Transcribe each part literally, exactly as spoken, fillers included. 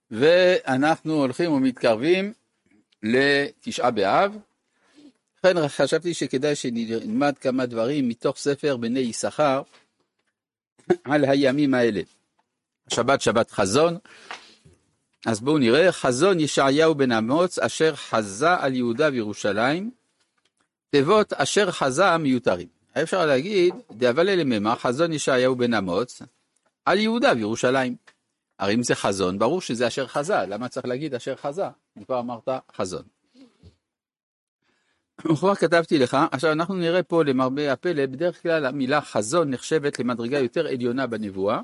ואנחנו הולכים ומתקרבים לתשעה באב. לכן חשבתי שכדאי שנלמד כמה דברים מתוך ספר בני יששכר על הימים האלה. שבת שבת חזון. אז בואו נראה, חזון ישעיהו בן אמוץ אשר חזה על יהודה וירושלים, תיבות אשר חזה מיותרים. אפשר להגיד, דאבל אלממה, חזון ישעיהו בן אמוץ על יהודה וירושלים. הרי אם זה חזון, ברור שזה אשר חזה, למה צריך להגיד אשר חזה? אני כבר אמרת חזון. וכבר כתבתי לך, עכשיו אנחנו נראה פה למרבה הפלא, בדרך כלל המילה חזון נחשבת למדרגה יותר עליונה בנבואה,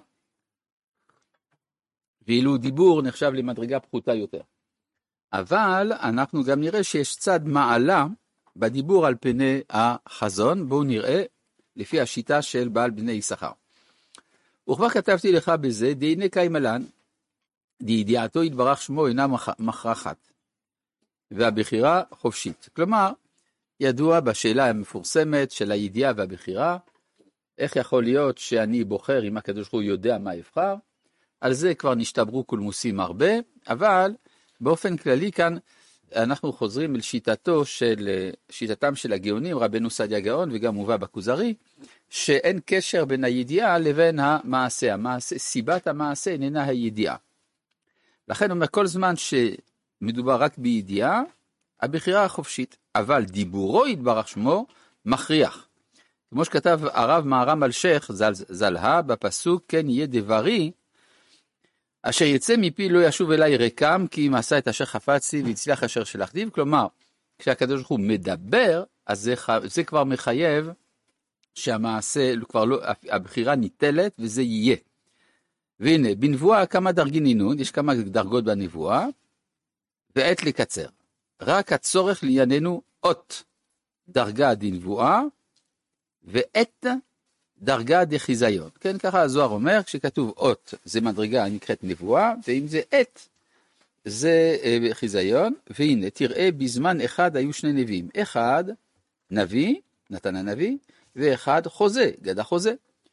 ואילו דיבור נחשב למדרגה פחותה יותר. אבל אנחנו גם נראה שיש צד מעלה בדיבור על פני החזון, בואו נראה לפי השיטה של בעל בני יששכר. וכבר כתבתי לך בזה, דהנה קיימלן, דידיעתו יתברך שמו אינה מכרחת, והבחירה חופשית. כלומר, ידוע בשאלה המפורסמת של הידיעה והבחירה, איך יכול להיות שאני בוחר אם הקדוש ברוך הוא יודע מה יבחר, על זה כבר נשתברו קולמוסים הרבה, אבל באופן כללי כאן אנחנו חוזרים אל שיטתו של, שיטתם של הגאונים, רבנו סעדיה גאון וגם מובא בכוזרי, שאין קשר בין הידיעה לבין המעשה. המעשה, סיבת המעשה איננה הידיעה. לכן אומר כל זמן שמדובר רק בידיעה, הבחירה החופשית, אבל דיבורו יתברך שמו מכריח. כמו שכתב הרב מהר"ם אלשיך זל, זלהה בפסוק, כן יהיה דברי, אשר יצא מפי לא ישוב אליי ריקם, כי אם עשה את אשר חפצתי והצליח אשר שלחתיו. כלומר, כשהקדוש ברוך הוא מדבר, אז זה, זה כבר מחייב שהמעשה, כבר לא, הבחירה ניטלת וזה יהיה. והנה, בנבואה כמה דרגינינון, יש כמה דרגות בנבואה, ועת לקצר. רק הצורך לענייננו אות דרגה דנבואה, ועת דרגה דחיזיון. כן, ככה הזוהר אומר, כשכתוב אות זה מדרגה נקראת נבואה, ואם זה עת זה אה, חיזיון. והנה, תראה בזמן אחד היו שני נביאים. אחד נביא, נתן הנביא, ואחד חוזה, גד החוזה.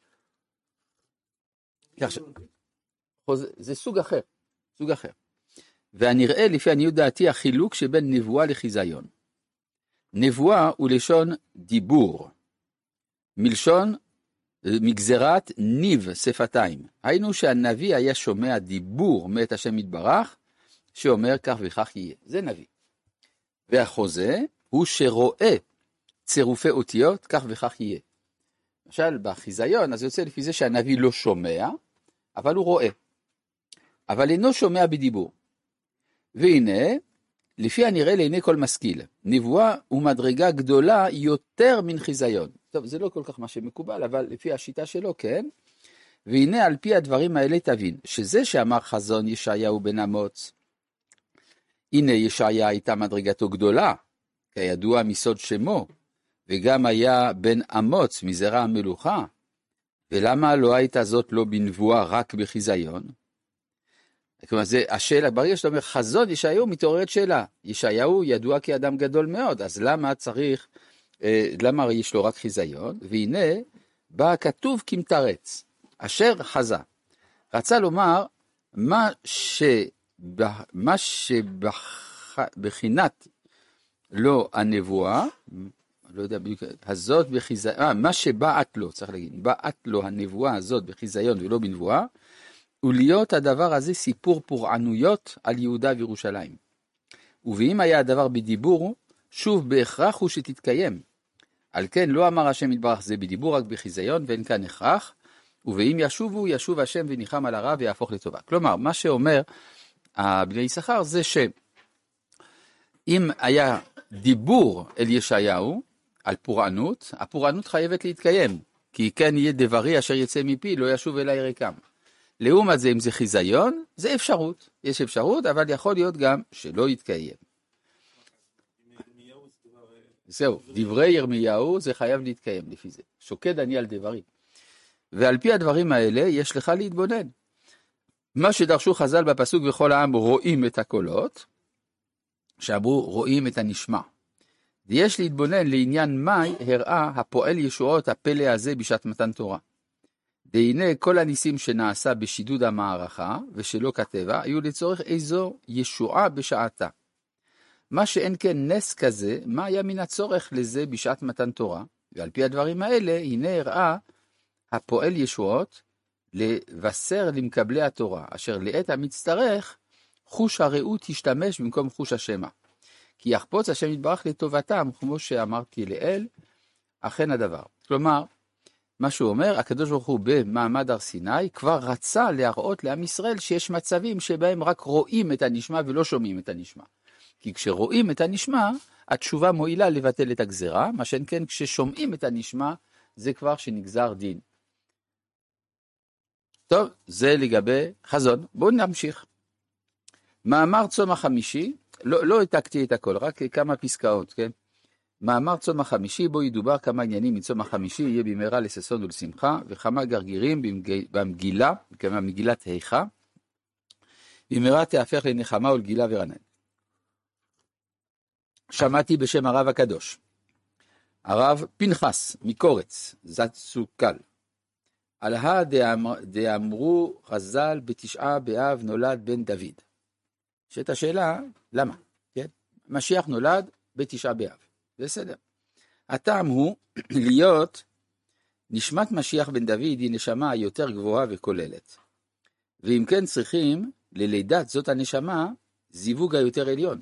חוזה, זה סוג אחר, סוג אחר. והנראה לפי עניות דעתי החילוק שבין נבואה לחיזיון. נבואה הוא לשון דיבור, מלשון מגזרת ניב שפתיים. היינו שהנביא היה שומע דיבור מאת השם יתברך, שאומר כך וכך יהיה. זה נביא. והחוזה הוא שרואה צירופי אותיות, כך וכך יהיה. למשל בחיזיון, אז יוצא לפי זה שהנביא לא שומע, אבל הוא רואה. אבל אינו שומע בדיבור. והנה, לפי הנראה לעיני כל משכיל, נבואה הוא מדרגה גדולה יותר מן חיזיון. טוב, זה לא כל כך מה שמקובל, אבל לפי השיטה שלו, כן. והנה על פי הדברים האלה תבין, שזה שאמר חזון ישעיהו בן אמוץ, הנה ישעיה הייתה מדרגתו גדולה, כידוע מסוד שמו, וגם היה בן אמוץ מזרע המלוכה, ולמה לא הייתה זאת לא בנבואה רק בחיזיון? כלומר, זה השאלה, ברגע שאתה אומר חזון ישעיהו, מתעוררת שאלה. ישעיהו ידוע כאדם גדול מאוד, אז למה צריך, למה יש לו רק חיזיון? והנה, בא כתוב כמתרץ, אשר חזה. רצה לומר, מה, שבח, מה שבחינת לא הנבואה, לא יודע בדיוק, הזאת בחיזיון, אה, מה שבאת לו, צריך להגיד, באת לו הנבואה הזאת בחיזיון ולא בנבואה, ולהיות הדבר הזה סיפור פורענויות על יהודה וירושלים. ואם היה הדבר בדיבור, שוב בהכרח הוא שתתקיים. על כן לא אמר השם יתברך זה בדיבור רק בחיזיון, ואין כאן הכרח, ואם ישובו, ישוב השם וניחם על הרע ויהפוך לטובה. כלומר, מה שאומר בני יששכר זה שאם היה דיבור אל ישעיהו על פורענות, הפורענות חייבת להתקיים, כי כן יהיה דברי אשר יצא מפי, לא ישוב אליי ריקם. לעומת זה, אם זה חיזיון, זה אפשרות. יש אפשרות, אבל יכול להיות גם שלא יתקיים. זהו, דברי ירמיהו זה חייב להתקיים לפי זה. שוקד אני על דברי. ועל פי הדברים האלה יש לך להתבונן. מה שדרשו חז"ל בפסוק וכל העם רואים את הקולות, שאמרו רואים את הנשמע. ויש להתבונן לעניין מה הראה הפועל ישועות הפלא הזה בשעת מתן תורה. והנה כל הניסים שנעשה בשידוד המערכה ושלא כטבע היו לצורך איזו ישועה בשעתה. מה שאין כן נס כזה, מה היה מן הצורך לזה בשעת מתן תורה? ועל פי הדברים האלה, הנה הראה הפועל ישועות לבשר למקבלי התורה, אשר לעת המצטרך חוש הרעות ישתמש במקום חוש השמע. כי יחפוץ השם יתברך לטובתם, כמו שאמרתי לאל, אכן הדבר. כלומר, מה שהוא אומר, הקדוש ברוך הוא במעמד הר סיני כבר רצה להראות לעם ישראל שיש מצבים שבהם רק רואים את הנשמע ולא שומעים את הנשמע. כי כשרואים את הנשמע, התשובה מועילה לבטל את הגזרה, מה שאין כן כששומעים את הנשמע, זה כבר שנגזר דין. טוב, זה לגבי חזון. בואו נמשיך. מאמר צום החמישי, לא, לא התקתי את הכל, רק כמה פסקאות, כן? מאמר צום החמישי, בו ידובר כמה עניינים מצום החמישי, יהיה במהרה לששון ולשמחה, וכמה גרגירים במגילה, כמה מגילת איכה, במהרה תהפך לנחמה ולגילה ורנן. שמעתי בשם הרב הקדוש, הרב פנחס מקורץ, זצוקל, על הא דאמרו חז"ל בתשעה באב נולד בן דוד. שאת השאלה, למה? כן? משיח נולד בתשעה באב. בסדר. הטעם הוא להיות נשמת משיח בן דוד היא נשמה יותר גבוהה וכוללת. ואם כן צריכים ללידת זאת הנשמה זיווג היותר עליון.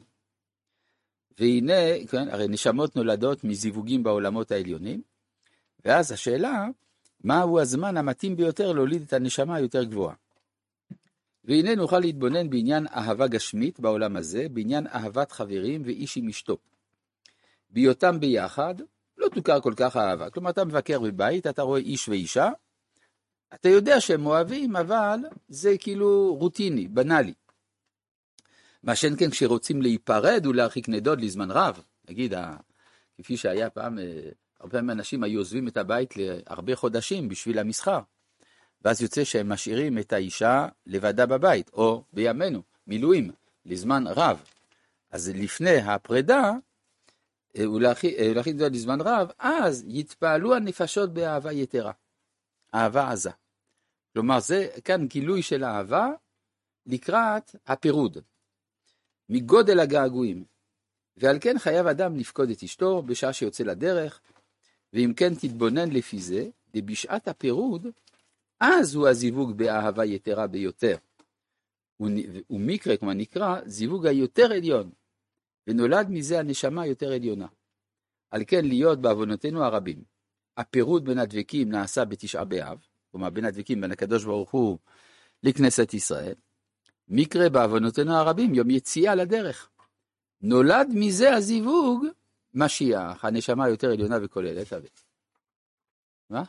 והנה, כן, הרי נשמות נולדות מזיווגים בעולמות העליונים, ואז השאלה, מהו הזמן המתאים ביותר להוליד את הנשמה היותר גבוהה? והנה נוכל להתבונן בעניין אהבה גשמית בעולם הזה, בעניין אהבת חברים ואיש עם אשתו. בהיותם ביחד, לא תוכר כל כך אהבה. כלומר, אתה מבקר בבית, אתה רואה איש ואישה, אתה יודע שהם אוהבים, אבל זה כאילו רוטיני, בנאלי. מה שאין כן כשרוצים להיפרד ולהרחיק נדוד לזמן רב, נגיד, כפי שהיה פעם, הרבה פעמים אנשים היו עוזבים את הבית להרבה חודשים בשביל המסחר, ואז יוצא שהם משאירים את האישה לבדה בבית, או בימינו, מילואים, לזמן רב. אז לפני הפרידה, ולהרחיק נדוד לזמן רב, אז יתפעלו הנפשות באהבה יתרה, אהבה עזה. כלומר, זה כאן גילוי של אהבה לקראת הפירוד. מגודל הגעגועים, ועל כן חייב אדם לפקוד את אשתו בשעה שיוצא לדרך, ואם כן תתבונן לפי זה, ובשעת הפירוד, אז הוא הזיווג באהבה יתרה ביותר. ומקרה, כמו נקרא, זיווג היותר עליון, ונולד מזה הנשמה יותר עליונה. על כן להיות בעוונותינו הרבים. הפירוד בין הדבקים נעשה בתשעה באב, כלומר בין הדבקים בין הקדוש ברוך הוא לכנסת ישראל, מקרה בעוונותינו הרבים, יום יציאה לדרך. נולד מזה הזיווג, משיח, הנשמה יותר עליונה וכוללת. מה?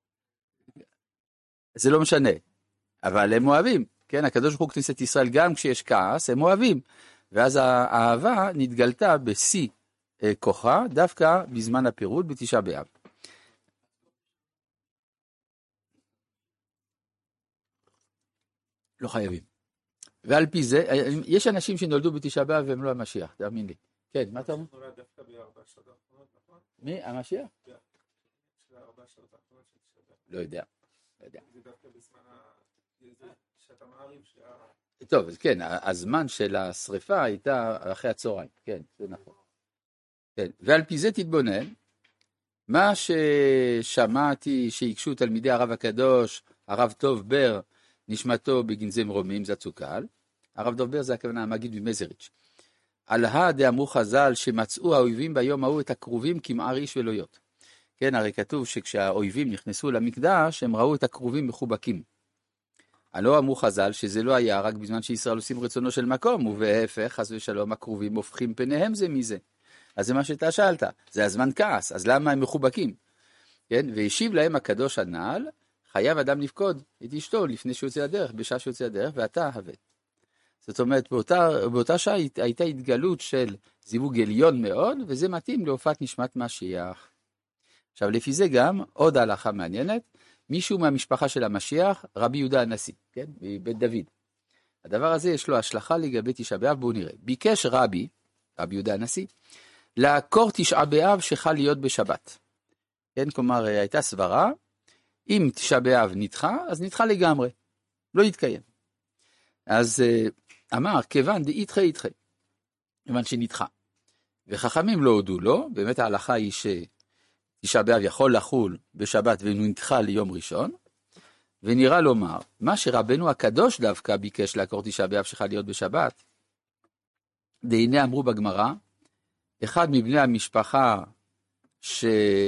זה לא משנה, אבל הם אוהבים, כן? הקדוש ברוך הוא כנסת ישראל, גם כשיש כעס, הם אוהבים. ואז האהבה נתגלתה בשיא כוחה, דווקא בזמן הפירוד בתשעה באב. לא חייבים. ועל פי זה, יש אנשים שנולדו בתשעה באב והם לא המשיח, תאמין לי. כן, מה אתה אומר? מי? המשיח? לא יודע. טוב, כן, הזמן של השריפה הייתה אחרי הצהריים, כן, זה נכון. כן, ועל פי זה תתבונן, מה ששמעתי שהקשו תלמידי הרב הקדוש, הרב טוב בר, נשמתו בגנזי מרומים, זצוקל, הרב דוב בר זה הכוונה המגיד ממזריץ'. על הא דאמרו חז"ל שמצאו האויבים ביום ההוא את הקרובים כמער איש ולויות. כן, הרי כתוב שכשהאויבים נכנסו למקדש, הם ראו את הקרובים מחובקים. הלא אמרו חז"ל שזה לא היה רק בזמן שישראל עושים רצונו של מקום, ובהפך, חס ושלום, הקרובים הופכים פניהם זה מזה. אז זה מה שאתה שאלת, זה הזמן כעס, אז למה הם מחובקים? כן, והשיב להם הקדוש הנעל, חייב אדם לפקוד את אשתו לפני שיוצא לדרך, בשעה שיוצא לדרך, ואתה הבט. זאת אומרת, באותה, באותה שעה הייתה התגלות של זיווג עליון מאוד, וזה מתאים להופעת נשמת משיח. עכשיו, לפי זה גם, עוד הלכה מעניינת, מישהו מהמשפחה של המשיח, רבי יהודה הנשיא, כן? מבית דוד. הדבר הזה יש לו השלכה לגבי תשעה באב, בואו נראה. ביקש רבי, רבי יהודה הנשיא, לעקור תשעה באב שחל להיות בשבת. כן, כלומר, הייתה סברה, אם תשעה באב נדחה, אז נדחה לגמרי, לא יתקיים. אז אמר, כיוון דאיתחי איתחי, כיוון שנדחה. וחכמים לא הודו לו, באמת ההלכה היא שתשעה באב יכול לחול בשבת ונדחה ליום ראשון, ונראה לומר, מה שרבנו הקדוש דווקא ביקש לעקור תשעה באב שחל להיות בשבת, והנה אמרו בגמרא, אחד מבני המשפחה ש...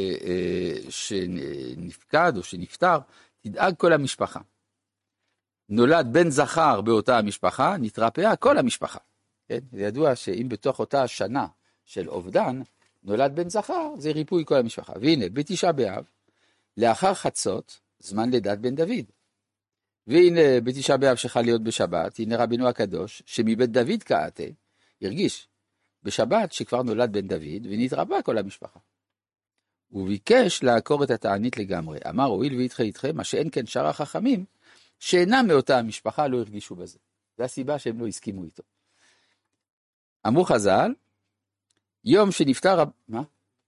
שנפקד או שנפטר, תדאג כל המשפחה. נולד בן זכר באותה המשפחה, נתרפאה כל המשפחה. כן? זה ידוע שאם בתוך אותה השנה של אובדן, נולד בן זכר, זה ריפוי כל המשפחה. והנה, בתשעה באב, לאחר חצות, זמן לידת בן דוד. והנה, בתשעה באב שחל להיות בשבת, הנה רבנו הקדוש, שמבית דוד קעתה, הרגיש בשבת שכבר נולד בן דוד, ונתרפא כל המשפחה. הוא ביקש לעקור את התענית לגמרי. אמר, הואיל וידחה איתכם, מה שאין כן שאר החכמים, שאינם מאותה המשפחה לא הרגישו בזה. זו הסיבה שהם לא הסכימו איתו. אמרו חז"ל, יום שנפטר... מה?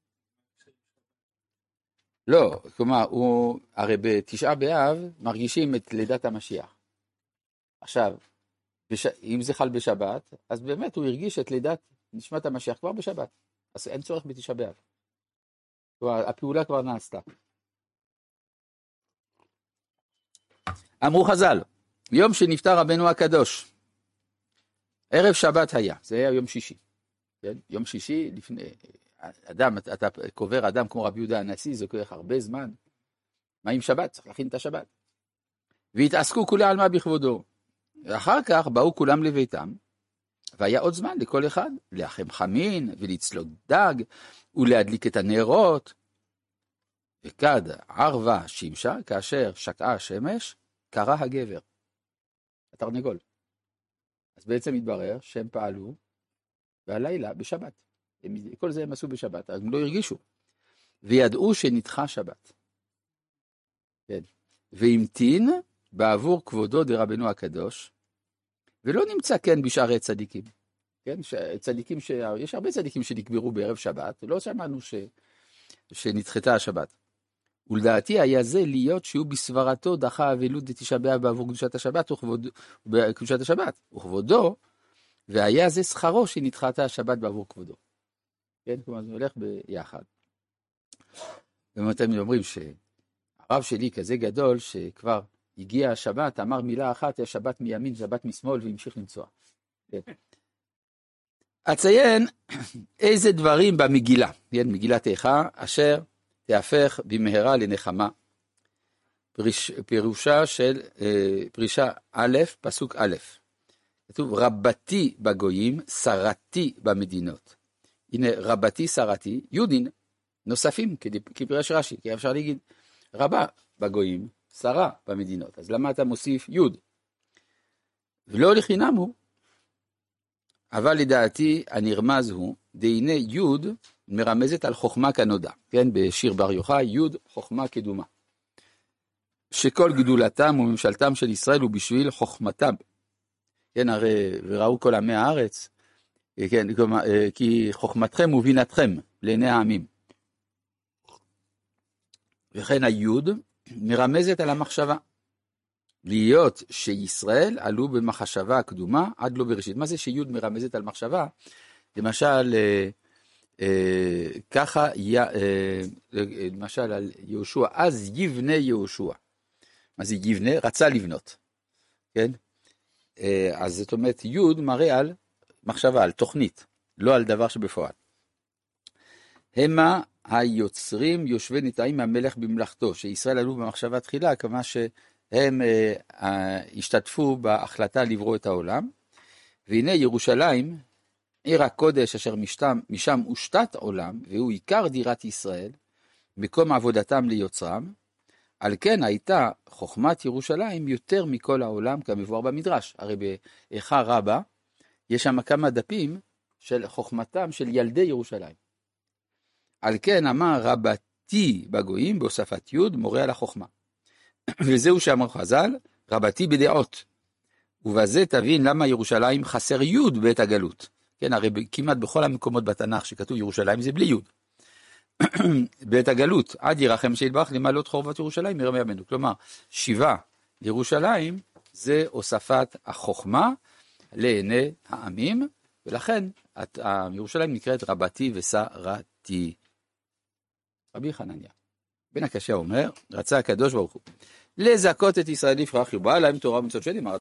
לא, כלומר, הוא, הרי בתשעה באב מרגישים את לידת המשיח. עכשיו, בש... אם זה חל בשבת, אז באמת הוא הרגיש את לידת נשמת המשיח כבר בשבת. אז אין צורך בתשעה באב. כלומר, הפעולה כבר נעשתה. אמרו חז"ל, יום שנפטר רבנו הקדוש, ערב שבת היה, זה היה יום שישי. כן? יום שישי, לפני, אדם, אתה קובר אדם כמו רבי יהודה הנשיא, זה לוקח הרבה זמן. מה עם שבת? צריך להכין את השבת. והתעסקו כולי על מה בכבודו. ואחר כך באו כולם לביתם, והיה עוד זמן לכל אחד, לאחם חמין ולצלות דג, ולהדליק את הנרות. וכד ערבה שמשה, כאשר שקעה השמש, קרא הגבר, התרנגול. אז בעצם התברר שהם פעלו והלילה בשבת. הם, כל זה הם עשו בשבת, הם לא הרגישו. וידעו שנדחה שבת. כן. והמתין בעבור כבודו דרבנו הקדוש, ולא נמצא כן בשערי צדיקים. כן, צדיקים ש... יש הרבה צדיקים שנקברו בערב שבת, לא שמענו ש... שנדחתה השבת. ולדעתי היה זה להיות שהוא בסברתו דחה אבלות דתשעה באב בעבור קדושת השבת וכבודו, קדושת השבת, וכבודו, והיה זה שכרו שנדחתה השבת בעבור כבודו. כן, כלומר זה הולך ביחד. ואתם אומרים שהרב שלי כזה גדול שכבר הגיע השבת, אמר מילה אחת, השבת מימין, שבת משמאל, והמשיך לנסוע. כן. אציין איזה דברים במגילה, כן, מגילת איכה, אשר תהפך במהרה לנחמה. פריש, פירושה של אה, פרישה א', פסוק א'. כתוב רבתי בגויים, שרתי במדינות. הנה רבתי, שרתי, יודין נוספים, כפירש רש"י, כי אפשר להגיד רבה בגויים, שרה במדינות. אז למה אתה מוסיף יוד? ולא לחינם הוא. אבל לדעתי הנרמז הוא, דהנה יוד מרמזת על חוכמה כנודע, כן, בשיר בר יוחאי, יוד חוכמה קדומה. שכל גדולתם וממשלתם של ישראל הוא בשביל חוכמתם. כן, הרי וראו כל עמי הארץ, כן, כי חוכמתכם ובינתכם לעיני העמים. וכן היוד מרמזת על המחשבה. להיות שישראל עלו במחשבה הקדומה עד לא בראשית. מה זה שיוד מרמזת על מחשבה? למשל, אה, אה, ככה, אה, למשל על יהושע, אז יבנה יהושע. מה זה יבנה? רצה לבנות. כן? אה, אז זאת אומרת, יוד מראה על מחשבה, על תוכנית, לא על דבר שבפועל. המה היוצרים יושבי נטעים מהמלך במלאכתו, שישראל עלו במחשבה תחילה, כמה ש... הם אה, אה, השתתפו בהחלטה לברוא את העולם, והנה ירושלים, עיר הקודש אשר משתם, משם הושתת עולם, והוא עיקר דירת ישראל, מקום עבודתם ליוצרם, על כן הייתה חוכמת ירושלים יותר מכל העולם כמבואר במדרש. הרי באיכה רבה, יש שם כמה דפים של חוכמתם של ילדי ירושלים. על כן אמר רבתי בגויים בהוספת יוד מורה על החוכמה. וזהו שאמר חז"ל, רבתי בדעות. ובזה תבין למה ירושלים חסר יוד בעת הגלות. כן, הרי כמעט בכל המקומות בתנ"ך שכתוב ירושלים זה בלי יוד. בעת הגלות, עד ירחם שילבח למעלות חורבת ירושלים מירמי אבינו. כלומר, שיבה לירושלים זה הוספת החוכמה לעיני העמים, ולכן ירושלים נקראת רבתי ושרתי. רבי חנניה בן הקשיא אומר, רצה הקדוש ברוך הוא לזכות את ישראל לפרח, ובאה להם תורה ומצוות שנים.